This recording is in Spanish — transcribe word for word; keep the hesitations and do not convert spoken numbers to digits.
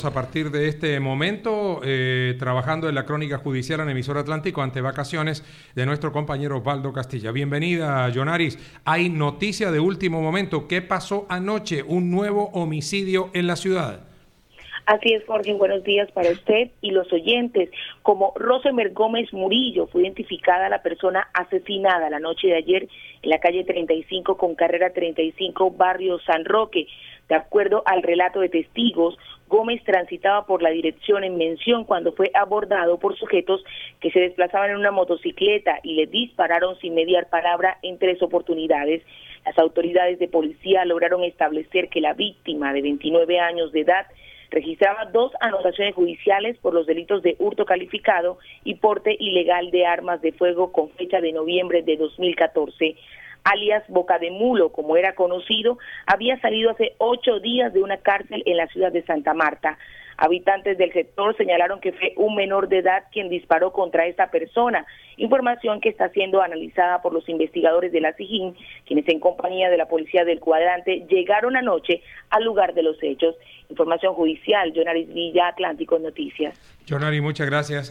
A partir de este momento, eh, trabajando en la crónica judicial en Emisor Atlántico ante vacaciones de nuestro compañero Osvaldo Castilla. Bienvenida, Yonaris. Hay noticia de último momento. ¿Qué pasó anoche? Un nuevo homicidio en la ciudad. Así es, Jorge, buenos días para usted y los oyentes. Como Rosemer Gómez Murillo fue identificada la persona asesinada la noche de ayer en la calle treinta y cinco con carrera treinta y cinco, barrio San Roque. De acuerdo al relato de testigos, Gómez transitaba por la dirección en mención cuando fue abordado por sujetos que se desplazaban en una motocicleta y le dispararon sin mediar palabra en tres oportunidades. Las autoridades de policía lograron establecer que la víctima, de veintinueve años de edad, registraba dos anotaciones judiciales por los delitos de hurto calificado y porte ilegal de armas de fuego con fecha de noviembre de dos mil catorce. Alias Boca de Mulo, como era conocido, había salido hace ocho días de una cárcel en la ciudad de Santa Marta. Habitantes del sector señalaron que fue un menor de edad quien disparó contra esta persona, información que está siendo analizada por los investigadores de la SIJIN, quienes en compañía de la policía del cuadrante llegaron anoche al lugar de los hechos. Información judicial, Yonaris Villa, Atlántico Noticias. Yonaris, muchas gracias.